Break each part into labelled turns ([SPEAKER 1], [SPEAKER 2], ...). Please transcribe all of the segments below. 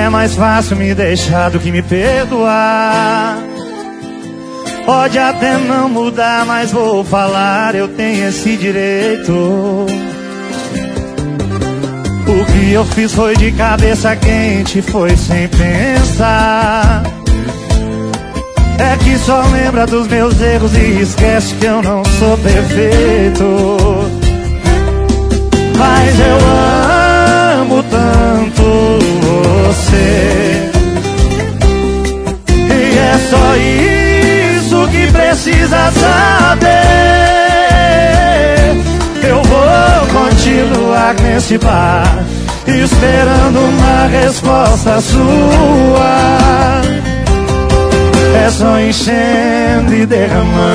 [SPEAKER 1] é mais fácil me deixar do que me perdoar. Pode até não mudar, mas vou falar, eu tenho esse direito. O que eu fiz foi de cabeça quente, foi sem pensar. É que só lembra dos meus erros e esquece que eu não sou perfeito. Mas eu amo tanto você, e é só isso que precisa saber. Eu vou continuar nesse bar, esperando uma resposta sua. É só enchendo e derramando.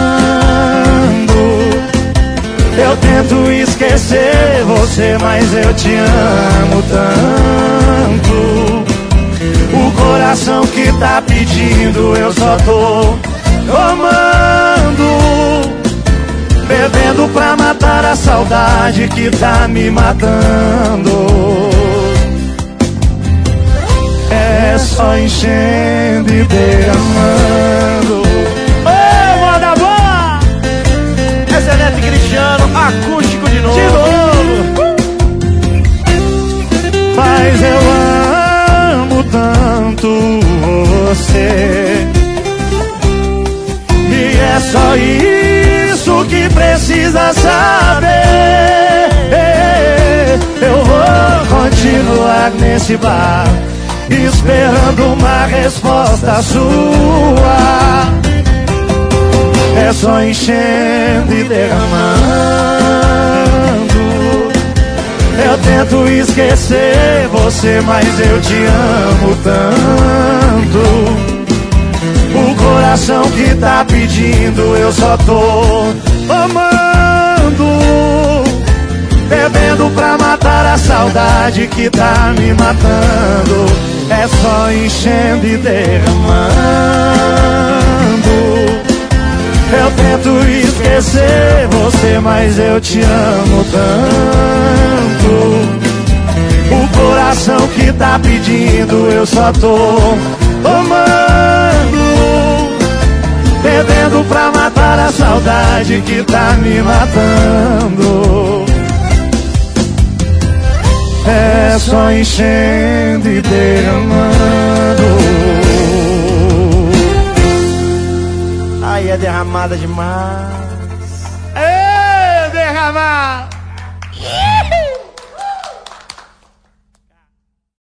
[SPEAKER 1] Eu tento esquecer você, mas eu te amo tanto. O coração que tá pedindo, eu só tô tomando, bebendo pra matar a saudade que tá me matando. É só enchendo e derramando.
[SPEAKER 2] Ô, moda boa! Essa é Neto Cristiano, acústico de novo.
[SPEAKER 1] Mas eu amo tanto você, e é só isso que precisa saber. Eu vou continuar nesse bar, esperando uma resposta sua. É só enchendo e derramando. Eu tento esquecer você, mas eu te amo tanto. O coração que tá pedindo, eu só tô amando, bebendo pra matar a saudade que tá me matando. É só enchendo e derramando. Eu tento esquecer você, mas eu te amo tanto. O coração que tá pedindo, eu só tô amando, bebendo pra matar a saudade que tá me matando. É só enchendo e derramando.
[SPEAKER 2] Aí é derramada demais.